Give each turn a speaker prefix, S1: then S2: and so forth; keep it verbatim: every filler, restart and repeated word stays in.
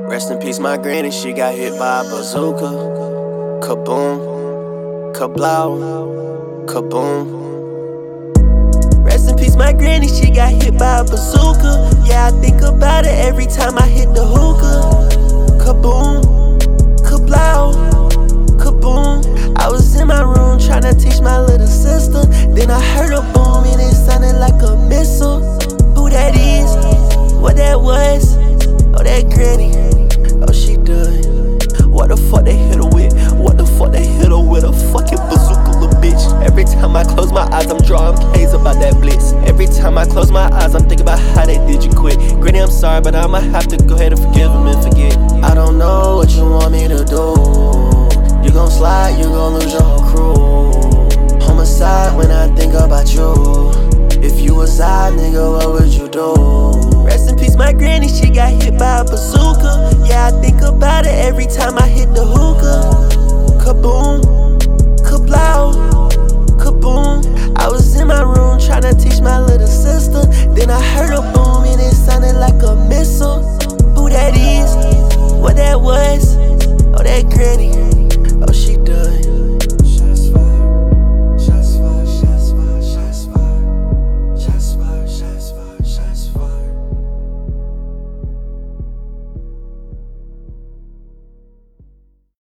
S1: Rest in peace, my granny, she got hit by a bazooka. Kaboom, kablow, kaboom. Rest in peace, my granny, she got hit by a bazooka. Yeah, I think about it every time I hit the hookah. Kaboom, kablow, kaboom. I was in my room tryna teach my little sister. Then I heard a boom and it sounded like a missile. Who that is? What that was? Oh, that granny. Oh, she done. What the fuck they hit her with? What the fuck they hit her with? A fucking bazooka, little bitch. Every time I close my eyes, I'm drawing K's about that blitz. Every time I close my eyes, I'm thinking about how they did you quit. Granny, I'm sorry, but I'ma have to go ahead and forgive him and forget. I don't know what you want me to do. You gon' slide, you gon' lose your whole crew. Homicide when I think about you. If you was I, nigga,